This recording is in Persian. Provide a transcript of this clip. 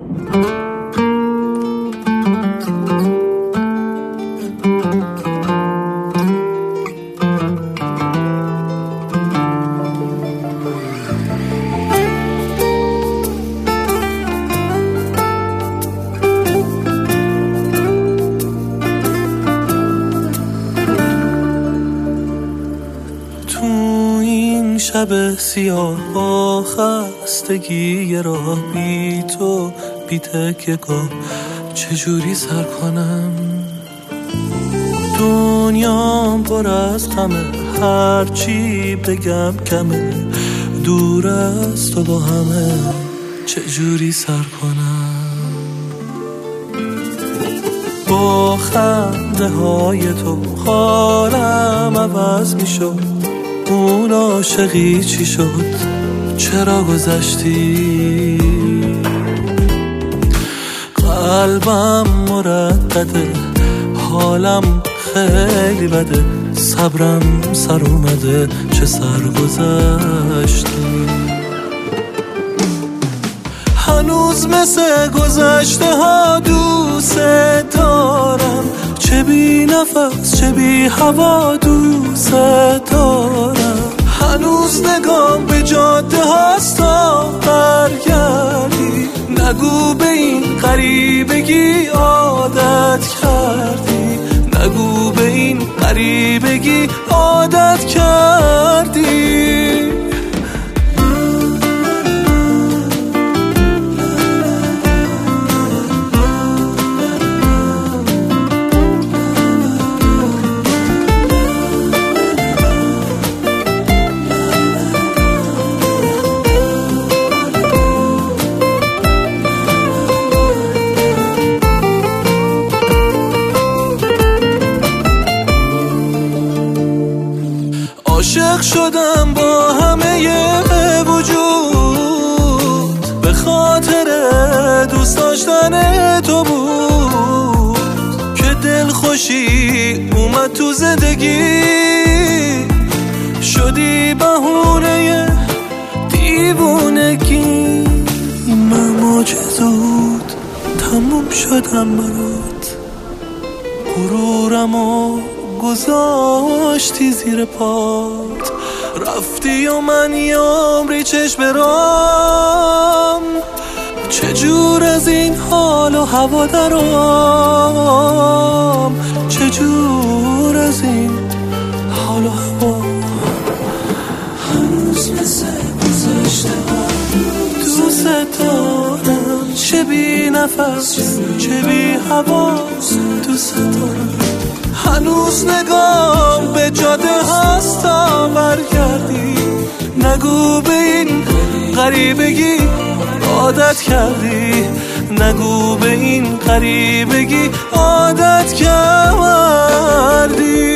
شب سیاه خستگی راه بی تو بی تکیه‌گاه چجوری سر کنم؟ دنیام پر از غمه، هرچی بگم کمه، دور از تو با همه چجوری سر کنم؟ با خنده های تو حالم عوض می شد، اون عاشقی چی شد؟ چرا گذشتی؟ قلبم مردده، حالم خیلی بده، صبرم سر اومده، چه سر گذشتی؟ هنوز مثل گذشته ها دوست دارم، چه بی نفس چه بی هوا دوست دارم. هنوز نگام به جاده هاست تا برگردی، نگو به این غریبگی عادت کردی، نگو به این غریبگی عادت کردی. عاشق شدم با همه وجود، به خاطر دوست داشتن تو بود که دل خوشی اومد تو زندگی، شدی بهونه دیوونگی. من معجزود تموم شدم برات، غرورمو گذاشتی زیر پات، رفتی و من یه عمری چشم برام، چجور از این حال و هوا درام، چجور از این حال و هوا. هنوز مثل گذشته ها دوست دارم، چه بی نفس چه بی هوا دوست دارم. هنوز نگام به جاده هست تا برگردی، نگو به این غریبگی عادت کردی، نگو به این غریبگی عادت کردی.